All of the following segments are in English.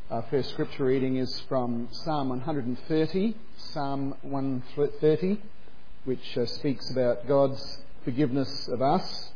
Our first scripture reading is from Psalm 130, which speaks about God's forgiveness of us.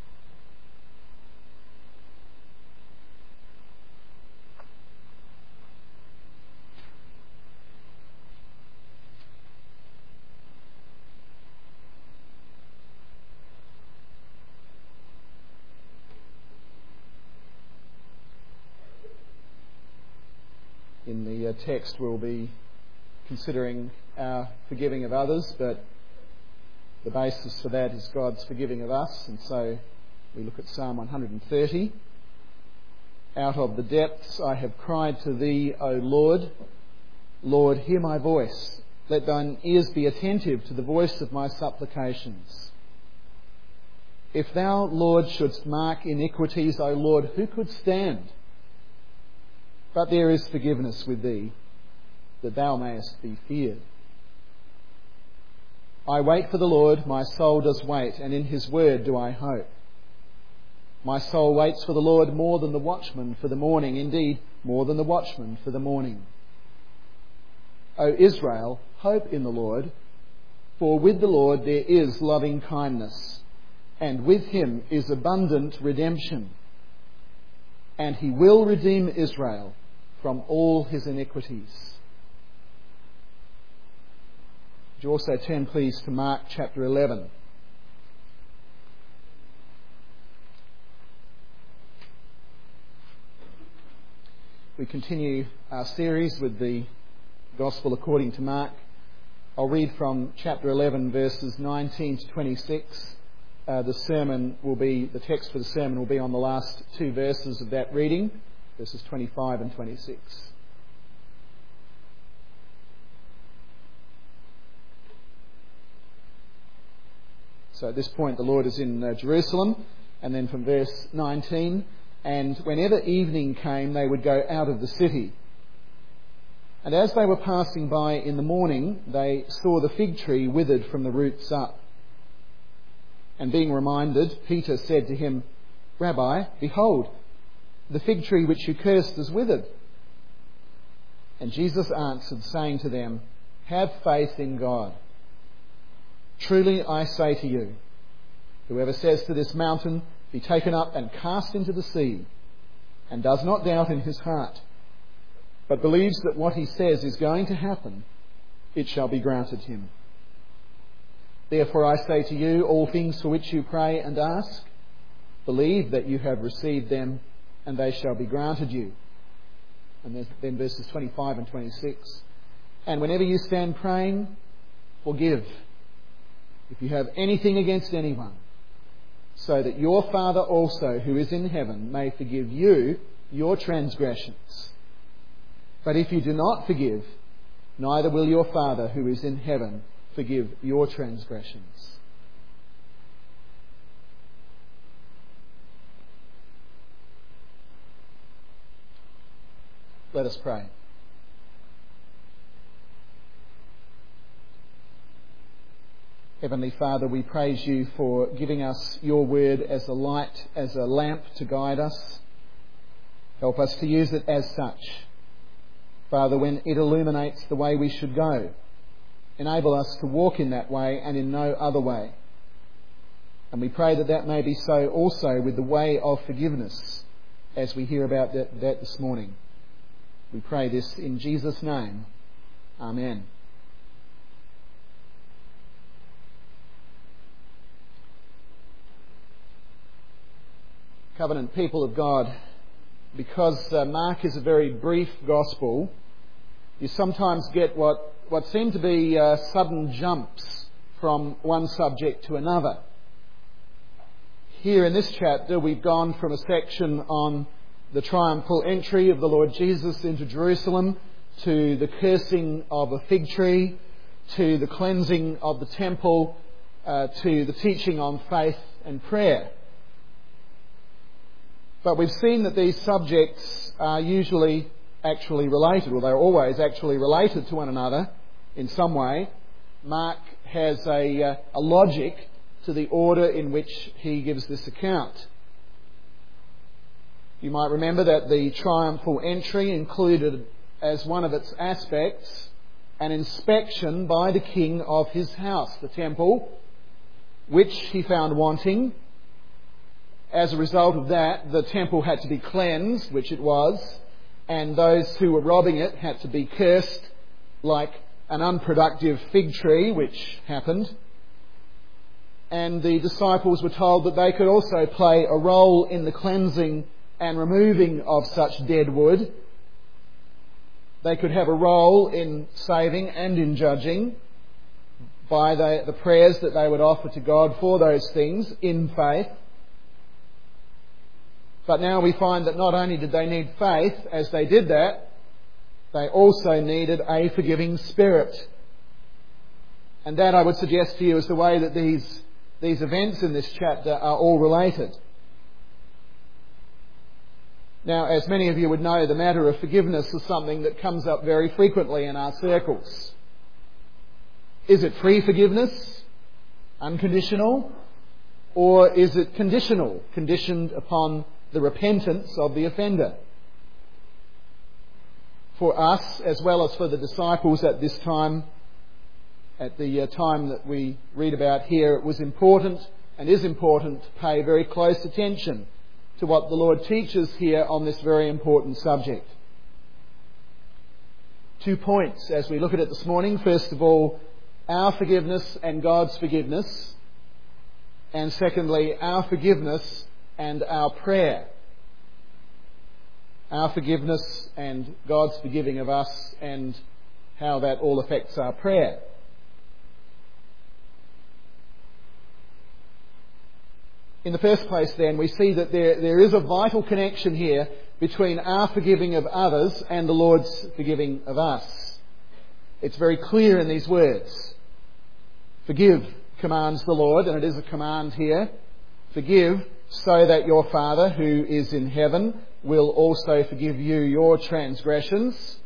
In the text we'll be considering our forgiving of others, but the basis for that is God's forgiving of us, and so we look at Psalm 130. Out of the depths I have cried to thee, O Lord. Lord, hear my voice. Let thine ears be attentive to the voice of my supplications. If thou, Lord, shouldst mark iniquities, O Lord, who could stand? But there is forgiveness with thee, that thou mayest be feared. I wait for the Lord, my soul does wait, and in his word do I hope. My soul waits for the Lord more than the watchman for the morning, indeed, more than the watchman for the morning. O Israel, hope in the Lord, for with the Lord there is loving kindness, and with him is abundant redemption. And he will redeem Israel from all his iniquities. Would you also turn, please, to Mark chapter 11. We continue our series with the Gospel according to Mark. I'll read from chapter 11, verses 19 to 26. The text for the sermon will be on the last two verses of that reading, verses 25 and 26. So at this point the Lord is in Jerusalem, and then from verse 19, and whenever evening came they would go out of the city. And as they were passing by in the morning, they saw the fig tree withered from the roots up. And being reminded, Peter said to him, Rabbi, behold, the fig tree which you cursed is withered. And Jesus answered, saying to them, Have faith in God. Truly I say to you, whoever says to this mountain, Be taken up and cast into the sea, and does not doubt in his heart, but believes that what he says is going to happen, it shall be granted him. Therefore I say to you, all things for which you pray and ask, believe that you have received them, and they shall be granted you. And then verses 25 and 26. And whenever you stand praying, forgive, if you have anything against anyone, so that your Father also, who is in heaven, may forgive you your transgressions. But if you do not forgive, neither will your Father, who is in heaven, forgive your transgressions. Let us pray. Heavenly Father, we praise you for giving us your word as a light, as a lamp to guide us. Help us to use it as such. Father, when it illuminates the way we should go, enable us to walk in that way and in no other way. And we pray that that may be so also with the way of forgiveness, as we hear about that this morning. We pray this in Jesus' name. Amen. Covenant people of God, because Mark is a very brief gospel, you sometimes get what seem to be sudden jumps from one subject to another. Here in this chapter we've gone from a section on the triumphal entry of the Lord Jesus into Jerusalem, to the cursing of a fig tree, to the cleansing of the temple, to the teaching on faith and prayer. But we've seen that these subjects are usually actually related, or they're always actually related to one another in some way. Mark has a logic to the order in which he gives this account. You might remember that the triumphal entry included as one of its aspects an inspection by the king of his house, the temple, which he found wanting. As a result of that, the temple had to be cleansed, which it was, and those who were robbing it had to be cursed like an unproductive fig tree, which happened. And the disciples were told that they could also play a role in the cleansing and removing of such dead wood. They could have a role in saving and in judging by the prayers that they would offer to God for those things in faith. But now we find that not only did they need faith as they did that, they also needed a forgiving spirit. And that, I would suggest to you, is the way that these events in this chapter are all related. Now, as many of you would know, the matter of forgiveness is something that comes up very frequently in our circles. Is it free forgiveness, unconditional, or is it conditional, conditioned upon the repentance of the offender? For us, as well as for the disciples at this time, at the time that we read about here, it was important and is important to pay very close attention to what the Lord teaches here on this very important subject. 2 points as we look at it this morning. First of all, our forgiveness and God's forgiveness. And secondly, our forgiveness and our prayer. Our forgiveness and God's forgiving of us, and how that all affects our prayer. In the first place then, we see that there is a vital connection here between our forgiving of others and the Lord's forgiving of us. It's very clear in these words. Forgive, commands the Lord, and it is a command here. Forgive, so that your Father who is in heaven will also forgive you your transgressions.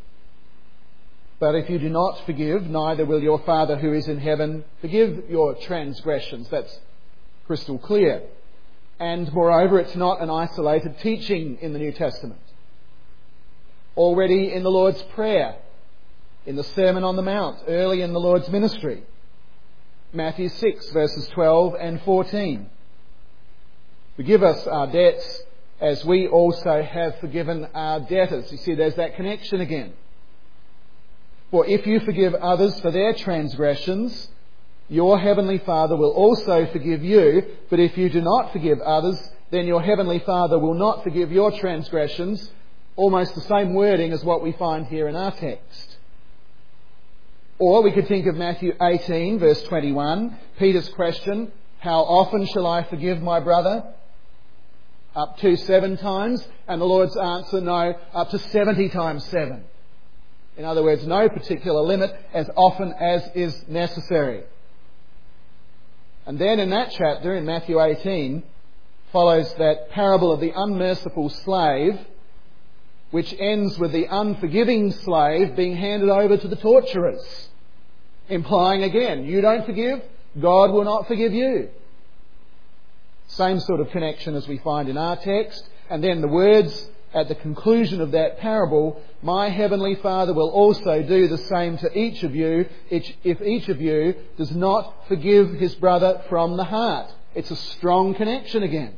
But if you do not forgive, neither will your Father who is in heaven forgive your transgressions. That's crystal clear. And moreover, it's not an isolated teaching in the New Testament. Already in the Lord's Prayer, in the Sermon on the Mount, early in the Lord's ministry, Matthew 6, verses 12 and 14. Forgive us our debts as we also have forgiven our debtors. You see, there's that connection again. For if you forgive others for their transgressions, your heavenly Father will also forgive you. But if you do not forgive others, then your heavenly Father will not forgive your transgressions. Almost the same wording as what we find here in our text. Or we could think of Matthew 18, verse 21, Peter's question, how often shall I forgive my brother? Up to 7 times. And the Lord's answer, no, up to 70 times 7. In other words, no particular limit, as often as is necessary. And then in that chapter, in Matthew 18, follows that parable of the unmerciful slave, which ends with the unforgiving slave being handed over to the torturers, implying again, you don't forgive, God will not forgive you. Same sort of connection as we find in our text. And then the words at the conclusion of that parable, my heavenly Father will also do the same to each of you if each of you does not forgive his brother from the heart. It's a strong connection again.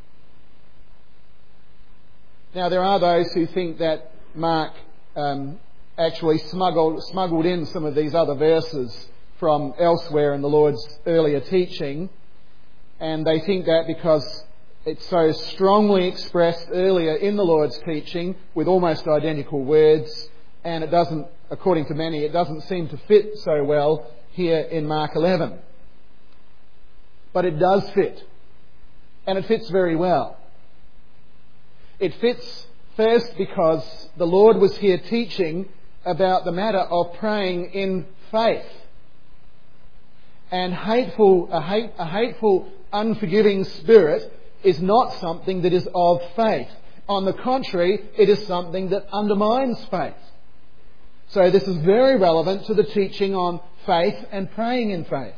Now there are those who think that Mark actually smuggled in some of these other verses from elsewhere in the Lord's earlier teaching, and they think that because it's so strongly expressed earlier in the Lord's teaching with almost identical words, and it doesn't, according to many, it doesn't seem to fit so well here in Mark 11. But it does fit, and it fits very well. It fits first because the Lord was here teaching about the matter of praying in faith. And a hateful, unforgiving spirit is not something that is of faith. On the contrary, it is something that undermines faith. So this is very relevant to the teaching on faith and praying in faith.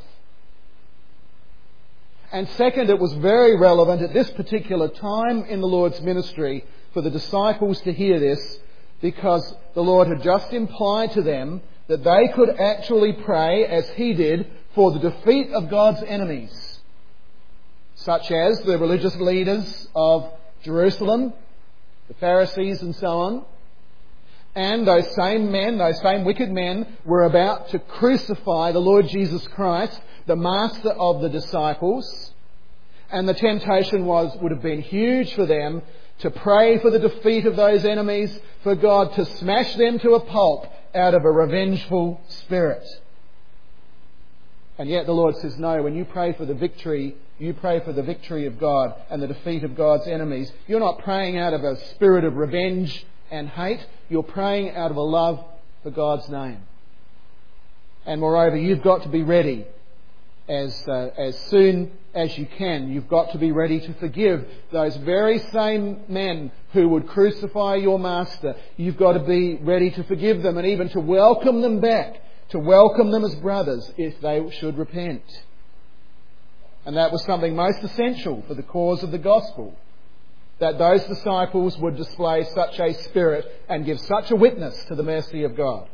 And second, it was very relevant at this particular time in the Lord's ministry for the disciples to hear this, because the Lord had just implied to them that they could actually pray, as he did, for the defeat of God's enemies, such as the religious leaders of Jerusalem, the Pharisees and so on. And those same men, those same wicked men, were about to crucify the Lord Jesus Christ, the master of the disciples. And the temptation would have been huge for them to pray for the defeat of those enemies, for God to smash them to a pulp out of a revengeful spirit. And yet the Lord says, no, when you pray for the victory, you pray for the victory of God and the defeat of God's enemies. You're not praying out of a spirit of revenge and hate. You're praying out of a love for God's name. And moreover, you've got to be ready as soon as you can. You've got to be ready to forgive those very same men who would crucify your master. You've got to be ready to forgive them and even to welcome them back, to welcome them as brothers if they should repent. And that was something most essential for the cause of the gospel, that those disciples would display such a spirit and give such a witness to the mercy of God.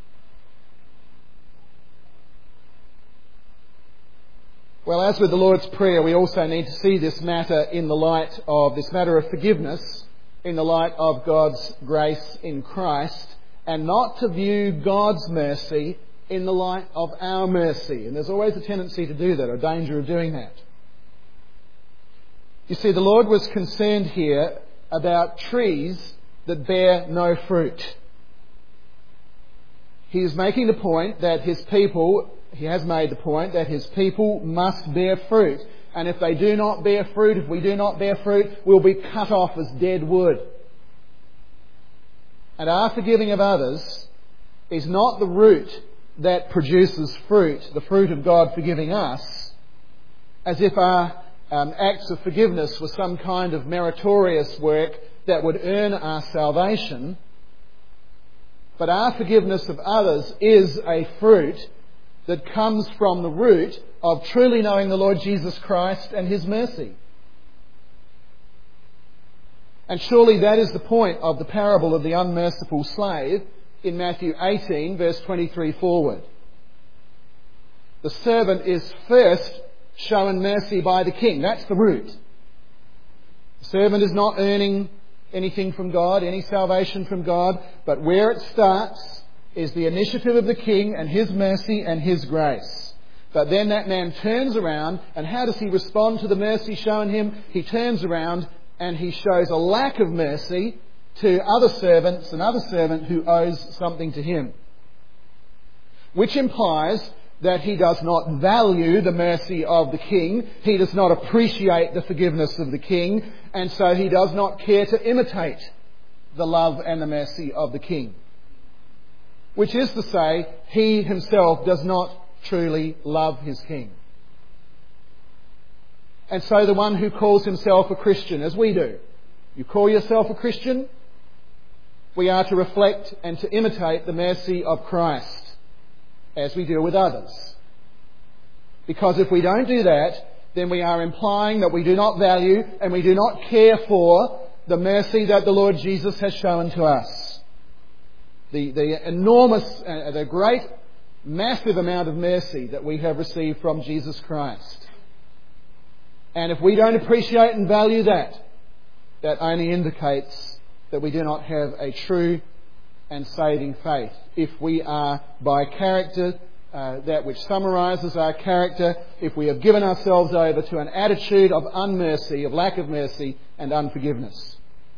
Well, as with the Lord's Prayer, we also need to see this matter in the light of this matter of forgiveness, in the light of God's grace in Christ, and not to view God's mercy in the light of our mercy. And there's always a tendency to do that, or a danger of doing that. You see, the Lord was concerned here about trees that bear no fruit. He is making the point that his people must bear fruit. And if they do not bear fruit, if we do not bear fruit, we'll be cut off as dead wood. And our forgiving of others is not the root that produces fruit, the fruit of God forgiving us, as if our acts of forgiveness were some kind of meritorious work that would earn our salvation. But our forgiveness of others is a fruit that comes from the root of truly knowing the Lord Jesus Christ and his mercy. And surely that is the point of the parable of the unmerciful slave in Matthew 18, verse 23 forward. The servant is first shown mercy by the king. That's the root. The servant is not earning anything from God, any salvation from God, but where it starts is the initiative of the king and his mercy and his grace. But then that man turns around, and how does he respond to the mercy shown him? He turns around and he shows a lack of mercy to other servants, another servant who owes something to him. Which implies that he does not value the mercy of the king, he does not appreciate the forgiveness of the king, and so he does not care to imitate the love and the mercy of the king. Which is to say, he himself does not truly love his king. And so the one who calls himself a Christian, as we do, you call yourself a Christian, we are to reflect and to imitate the mercy of Christ as we deal with others. Because if we don't do that, then we are implying that we do not value and we do not care for the mercy that the Lord Jesus has shown to us. The enormous, the great, massive amount of mercy that we have received from Jesus Christ. And if we don't appreciate and value that, that only indicates that we do not have a true and saving faith. If we are by character, that which summarises our character, if we have given ourselves over to an attitude of unmercy, of lack of mercy and unforgiveness.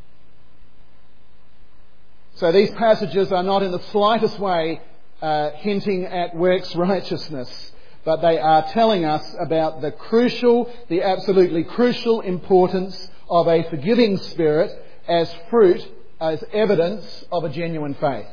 So these passages are not in the slightest way hinting at works righteousness, but they are telling us about the absolutely crucial importance of a forgiving spirit as fruit, as evidence of a genuine faith.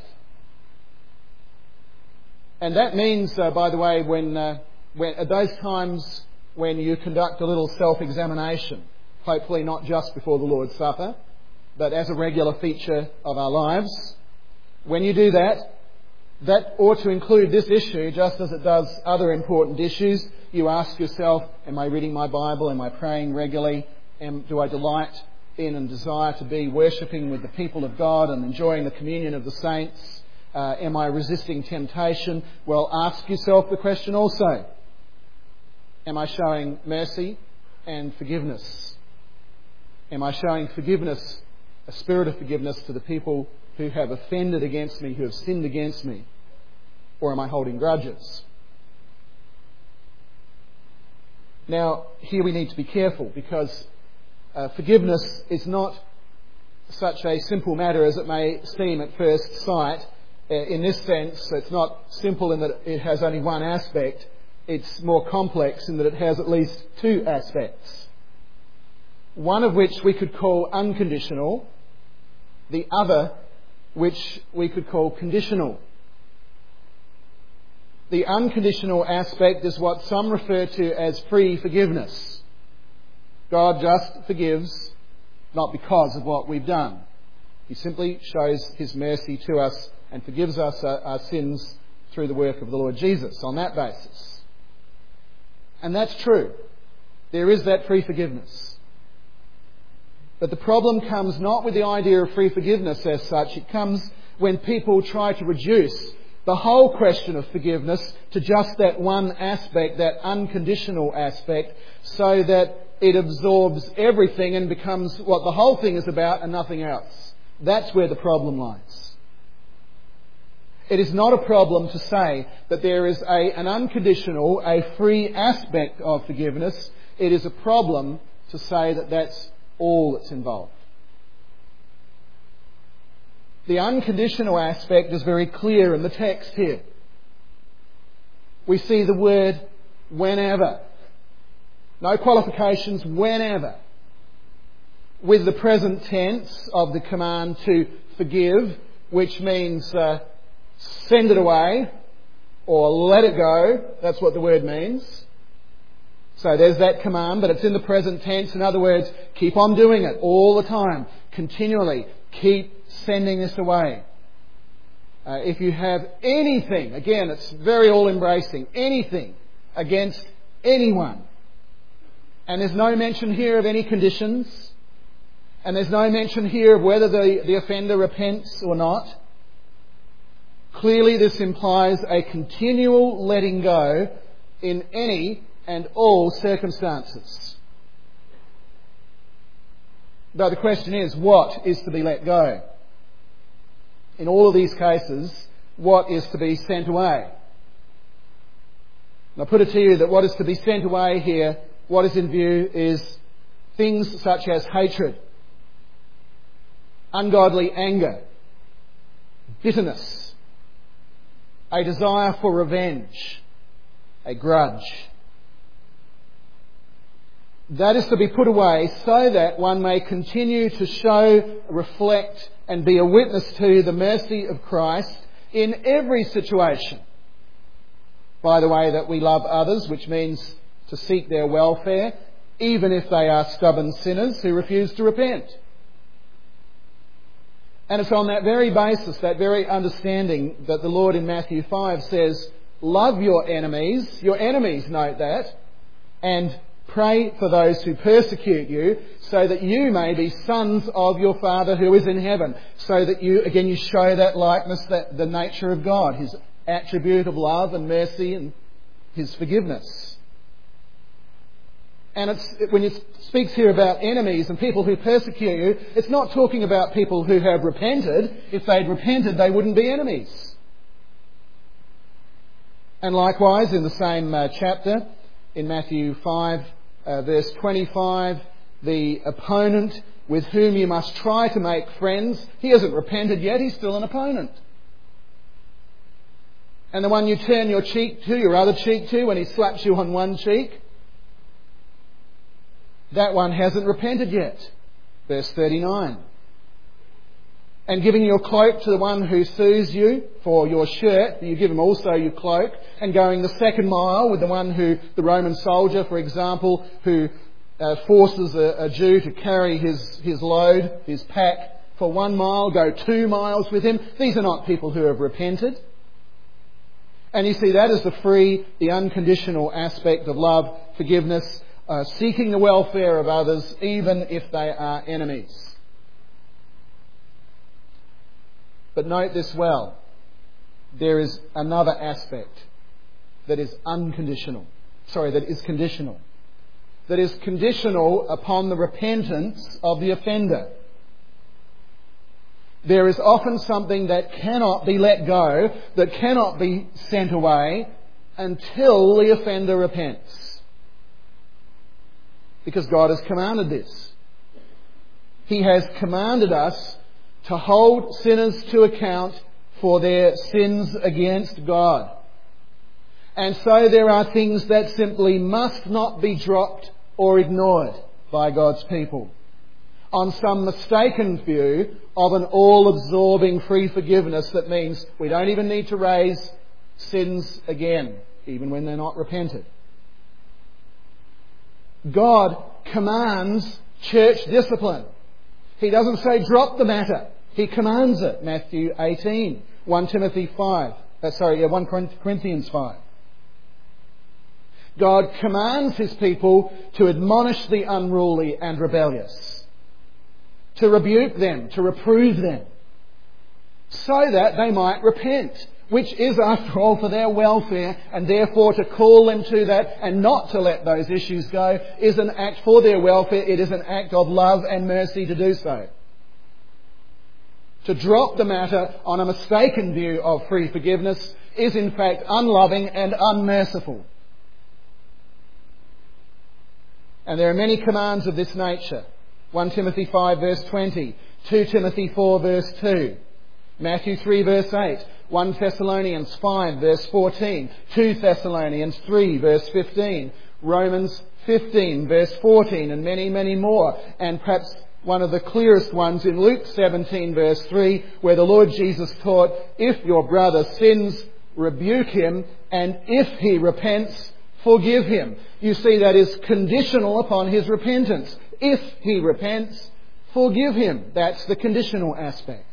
And that means, by the way, when at those times when you conduct a little self-examination, hopefully not just before the Lord's Supper, but as a regular feature of our lives, when you do that, that ought to include this issue just as it does other important issues. You ask yourself, am I reading my Bible? Am I praying regularly? Do I delight in and desire to be worshipping with the people of God and enjoying the communion of the saints? Am I resisting temptation? Well, ask yourself the question also. Am I showing mercy and forgiveness? Am I showing forgiveness, a spirit of forgiveness to the people who have offended against me, who have sinned against me? Or am I holding grudges? Now, here we need to be careful because forgiveness is not such a simple matter as it may seem at first sight. In this sense, it's not simple in that it has only one aspect. It's more complex in that it has at least two aspects. One of which we could call unconditional, the other which we could call conditional. The unconditional aspect is what some refer to as free forgiveness. God just forgives, not because of what we've done. He simply shows His mercy to us and forgives us our sins through the work of the Lord Jesus on that basis. And that's true. There is that free forgiveness. But the problem comes not with the idea of free forgiveness as such. It comes when people try to reduce the whole question of forgiveness to just that one aspect, that unconditional aspect, so that it absorbs everything and becomes what the whole thing is about and nothing else. That's where the problem lies. It is not a problem to say that there is an unconditional, a free aspect of forgiveness. It is a problem to say that that's all that's involved. The unconditional aspect is very clear in the text here. We see the word whenever. No qualifications, whenever. With the present tense of the command to forgive, which means send it away or let it go. That's what the word means. So there's that command, but it's in the present tense. In other words, keep on doing it all the time, continually. Keep sending this away. If you have anything, again, it's very all-embracing, anything against anyone, and there's no mention here of any conditions, and there's no mention here of whether the offender repents or not, clearly this implies a continual letting go in any and all circumstances. Though the question is, what is to be let go? In all of these cases, what is to be sent away? And I put it to you that what is to be sent away here, what is in view, is things such as hatred, ungodly anger, bitterness, a desire for revenge, a grudge. That is to be put away so that one may continue to show, reflect and be a witness to the mercy of Christ in every situation. By the way that we love others, which means to seek their welfare, even if they are stubborn sinners who refuse to repent. And it's on that very basis, that very understanding, that the Lord in Matthew 5 says, love your enemies, note that, and pray for those who persecute you, so that you may be sons of your Father who is in heaven. So that you show that likeness, that the nature of God, His attribute of love and mercy and His forgiveness. And when it speaks here about enemies and people who persecute you, it's not talking about people who have repented. If they'd repented, they wouldn't be enemies. And likewise, in the same chapter, in Matthew 5, verse 25, the opponent with whom you must try to make friends, he hasn't repented yet, he's still an opponent. And the one you turn your cheek to, your other cheek to, when he slaps you on one cheek, that one hasn't repented yet. Verse 39. And giving your cloak to the one who sues you for your shirt, you give him also your cloak. And going the second mile with the one the Roman soldier, for example, who forces a Jew to carry his load, his pack, for 1 mile, go 2 miles with him. These are not people who have repented. And you see, that is the unconditional aspect of love, forgiveness. seeking the welfare of others, even if they are enemies. But note this well. There is another aspect that is conditional. That is conditional upon the repentance of the offender. There is often something that cannot be let go, that cannot be sent away until the offender repents. Because God has commanded this. He has commanded us to hold sinners to account for their sins against God. And so there are things that simply must not be dropped or ignored by God's people on some mistaken view of an all-absorbing free forgiveness that means we don't even need to raise sins again, even when they're not repented. God commands church discipline. He doesn't say drop the matter. He commands it. Matthew 18, 1 Corinthians 5. God commands His people to admonish the unruly and rebellious, to rebuke them, to reprove them, so that they might repent, which is, after all, for their welfare, and therefore to call them to that and not to let those issues go is an act for their welfare. It is an act of love and mercy to do so. To drop the matter on a mistaken view of free forgiveness is in fact unloving and unmerciful. And there are many commands of this nature. 1 Timothy 5 verse 20, 2 Timothy 4 verse 2, Matthew 3 verse 8, 1 Thessalonians 5 verse 14, 2 Thessalonians 3 verse 15, Romans 15 verse 14, and many, many more. And perhaps one of the clearest ones in Luke 17 verse 3, where the Lord Jesus taught, if your brother sins, rebuke him, and if he repents, forgive him. You see, that is conditional upon his repentance. If he repents, forgive him. That's the conditional aspect.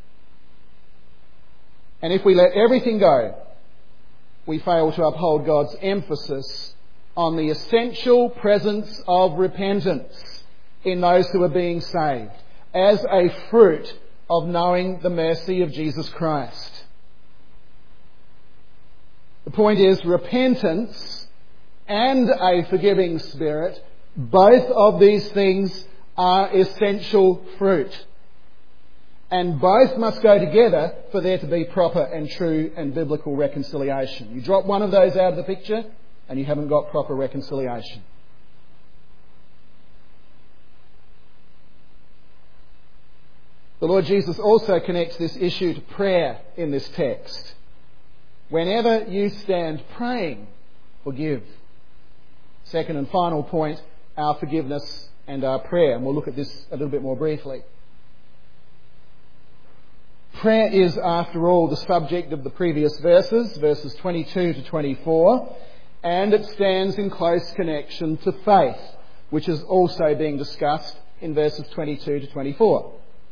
And if we let everything go, we fail to uphold God's emphasis on the essential presence of repentance in those who are being saved, as a fruit of knowing the mercy of Jesus Christ. The point is, repentance and a forgiving spirit, both of these things are essential fruit. And both must go together for there to be proper and true and biblical reconciliation. You drop one of those out of the picture and you haven't got proper reconciliation. The Lord Jesus also connects this issue to prayer in this text. Whenever you stand praying, forgive. Second and final point, our forgiveness and our prayer. And we'll look at this a little bit more briefly. Prayer is, after all, the subject of the previous verses 22 to 24, and it stands in close connection to faith, which is also being discussed in verses 22 to 24.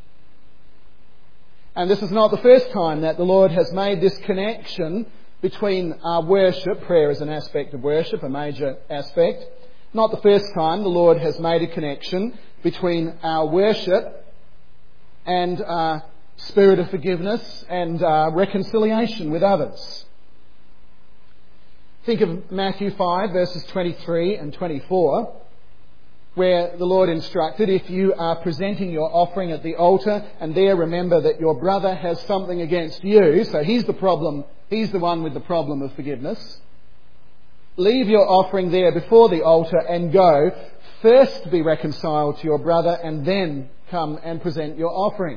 And this is not the first time that the Lord has made this connection between our worship. Prayer is an aspect of worship, a major aspect. Not the first time the Lord has made a connection between our worship and our spirit of forgiveness and reconciliation with others. Think of Matthew 5 verses 23 and 24, where the Lord instructed, if you are presenting your offering at the altar and there remember that your brother has something against you, so he's the problem, he's the one with the problem of forgiveness, leave your offering there before the altar and go first be reconciled to your brother and then come and present your offering.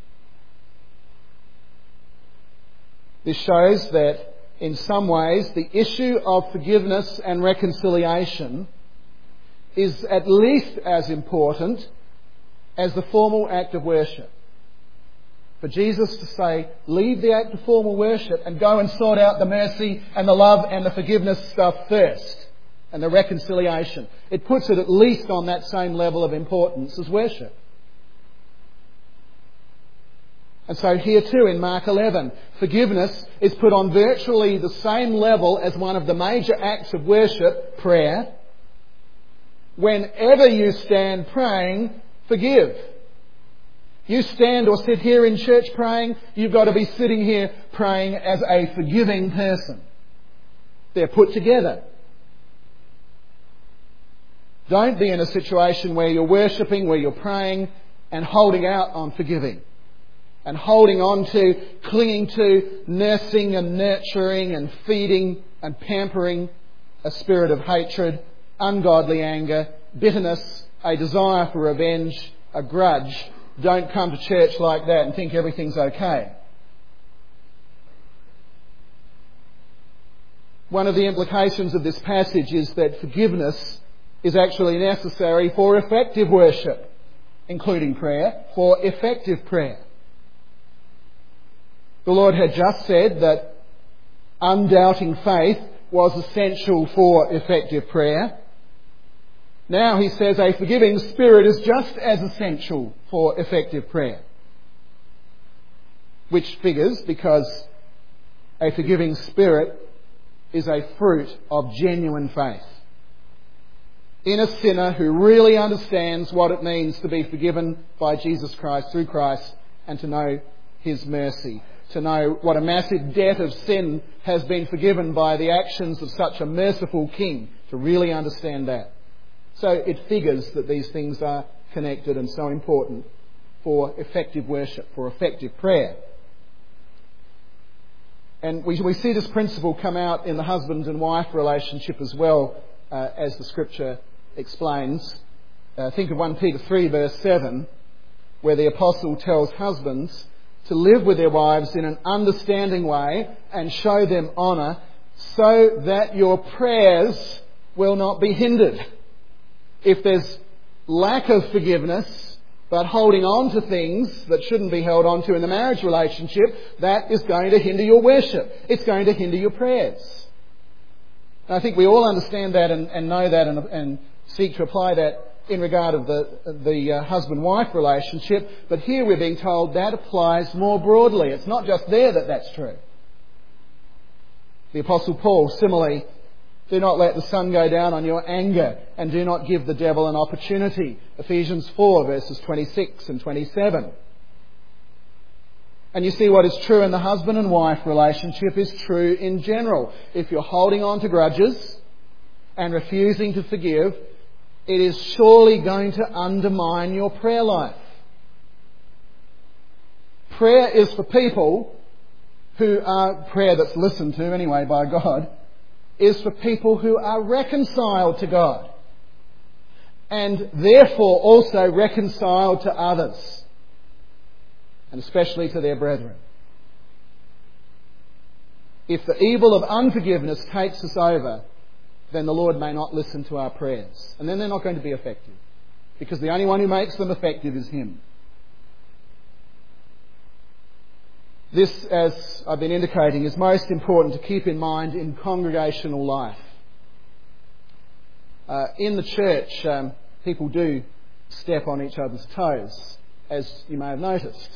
This shows that in some ways the issue of forgiveness and reconciliation is at least as important as the formal act of worship. For Jesus to say, leave the act of formal worship and go and sort out the mercy and the love and the forgiveness stuff first, and the reconciliation. It puts it at least on that same level of importance as worship. And so here too in Mark 11, forgiveness is put on virtually the same level as one of the major acts of worship, prayer. whenever you stand praying, forgive. You stand or sit here in church praying, you've got to be sitting here praying as a forgiving person. They're put together. Don't be in a situation where you're worshipping, where you're praying and holding out on forgiving. And holding on to, clinging to, nursing and nurturing and feeding and pampering a spirit of hatred, ungodly anger, bitterness, a desire for revenge, a grudge. Don't come to church like that and think everything's okay. One of the implications of this passage is that forgiveness is actually necessary for effective worship, including prayer, for effective prayer. The Lord had just said that undoubting faith was essential for effective prayer. Now he says a forgiving spirit is just as essential for effective prayer. Which figures because a forgiving spirit is a fruit of genuine faith. In a sinner who really understands what it means to be forgiven by Jesus Christ through Christ and to know His mercy. To know what a massive debt of sin has been forgiven by the actions of such a merciful King. To really understand that. So it figures that these things are connected and so important for effective worship, for effective prayer. And we see this principle come out in the husband and wife relationship as well, as the Scripture explains. Think of 1 Peter 3 verse 7, where the Apostle tells husbands to live with their wives in an understanding way and show them honour so that your prayers will not be hindered. If there's lack of forgiveness, but holding on to things that shouldn't be held on to in the marriage relationship, that is going to hinder your worship. It's going to hinder your prayers. And I think we all understand that and know that and seek to apply that in regard of the husband-wife relationship. But here we're being told that applies more broadly. It's not just there that that's true. The Apostle Paul, similarly, do not let the sun go down on your anger and do not give the devil an opportunity. Ephesians 4 verses 26 and 27. And you see what is true in the husband and wife relationship is true in general. If you're holding on to grudges and refusing to forgive, it is surely going to undermine your prayer life. Prayer is for people who are, prayer that's listened to anyway by God, is for people who are reconciled to God and therefore also reconciled to others and especially to their brethren. If the evil of unforgiveness takes us over, then the Lord may not listen to our prayers, and then they're not going to be effective, because the only one who makes them effective is Him. This, as I've been indicating, is most important to keep in mind in congregational life. In the church, people do step on each other's toes, as you may have noticed.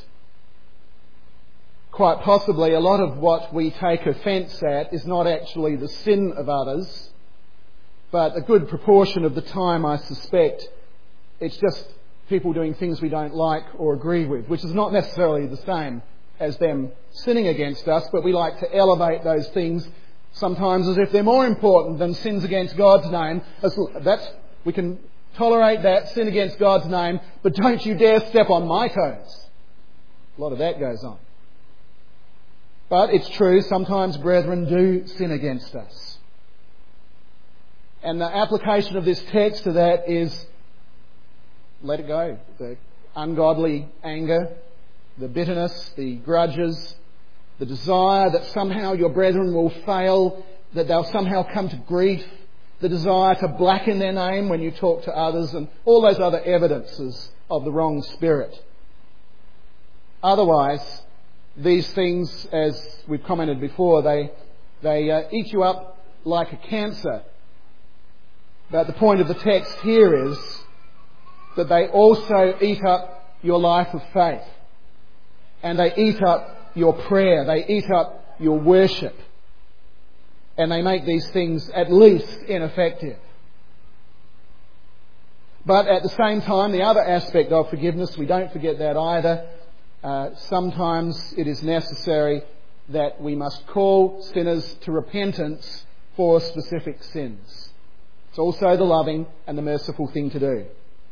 Quite possibly a lot of what we take offence at is not actually the sin of others, but a good proportion of the time, I suspect, it's just people doing things we don't like or agree with, which is not necessarily the same as them sinning against us, but we like to elevate those things sometimes as if they're more important than sins against God's name. We can tolerate that, sin against God's name, but don't you dare step on my toes. A lot of that goes on. But it's true, sometimes brethren do sin against us. And the application of this text to that is, let it go. The ungodly anger, the bitterness, the grudges, the desire that somehow your brethren will fail, that they'll somehow come to grief, the desire to blacken their name when you talk to others, and all those other evidences of the wrong spirit. Otherwise, these things, as we've commented before, they eat you up like a cancer. But the point of the text here is that they also eat up your life of faith. And they eat up your prayer. They eat up your worship. And they make these things at least ineffective. But at the same time, the other aspect of forgiveness, we don't forget that either. Sometimes it is necessary that we must call sinners to repentance for specific sins. It's also the loving and the merciful thing to do.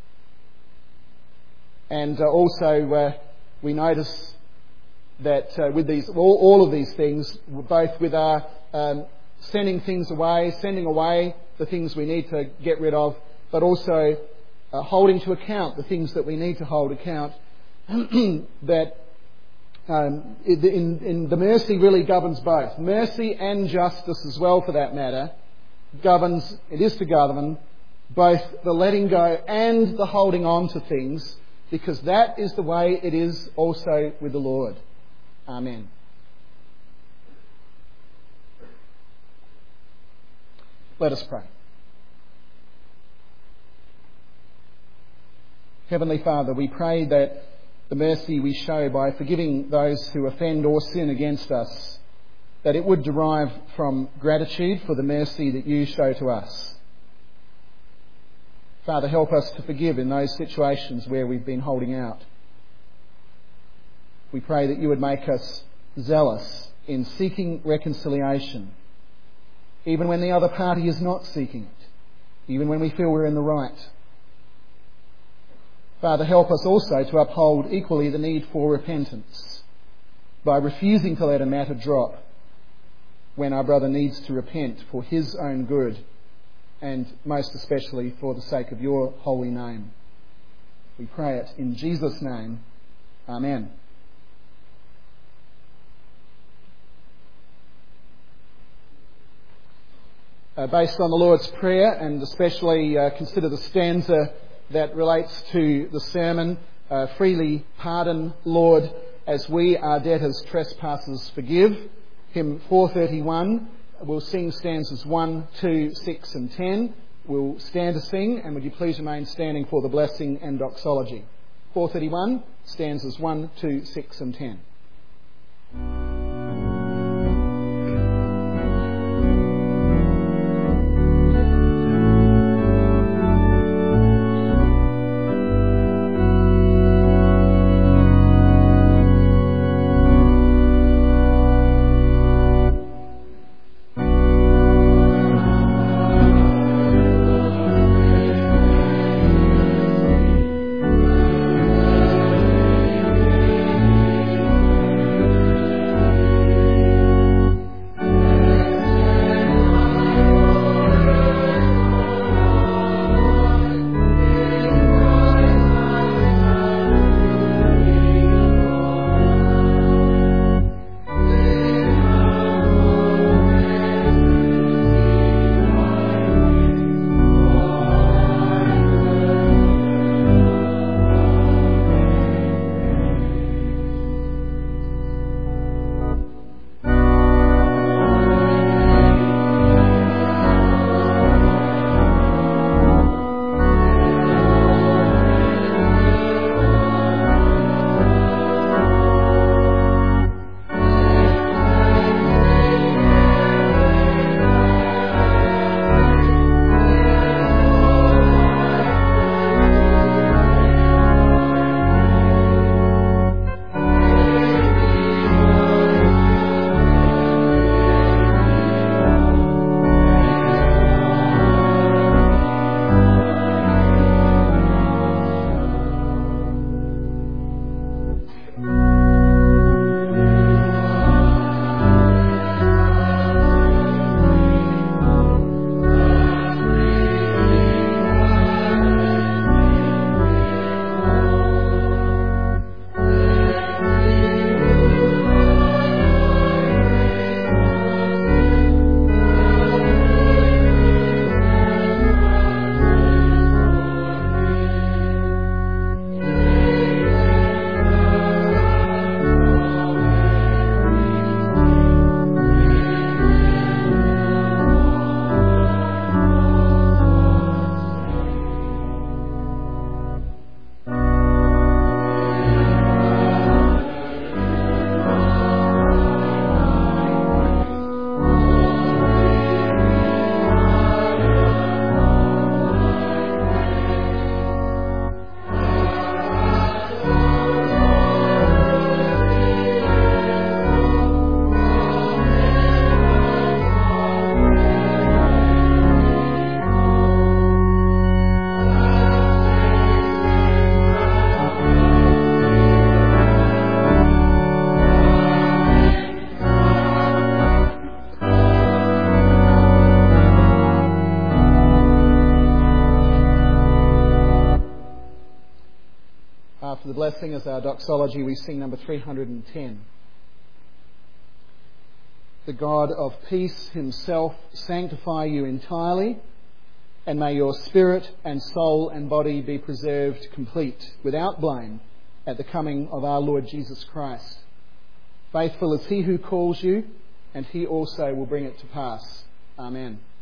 And also we notice that with these, all of these things, both with our sending away the things we need to get rid of, but also holding to account the things that we need to hold account, that in the mercy really governs both. Mercy and justice as well, for that matter, it is to govern both the letting go and the holding on to things, because that is the way it is also with the Lord. Amen. Let us pray. Heavenly Father, we pray that the mercy we show by forgiving those who offend or sin against us, that it would derive from gratitude for the mercy that you show to us. Father, help us to forgive in those situations where we've been holding out. We pray that you would make us zealous in seeking reconciliation, even when the other party is not seeking it, even when we feel we're in the right. Father, help us also to uphold equally the need for repentance by refusing to let a matter drop when our brother needs to repent for his own good and most especially for the sake of your holy name. We pray it in Jesus' name. Amen. Based on the Lord's Prayer, and especially consider the stanza that relates to the sermon, freely pardon, Lord, as we our debtors' trespasses forgive. Hymn 431, we'll sing stanzas 1, 2, 6 and 10. We'll stand to sing, and would you please remain standing for the blessing and doxology. 431, stanzas 1, 2, 6 and 10. blessing as our doxology, we sing number 310. The God of peace himself sanctify you entirely, and may your spirit and soul and body be preserved complete, without blame, at the coming of our Lord Jesus Christ. Faithful is he who calls you, and he also will bring it to pass. Amen.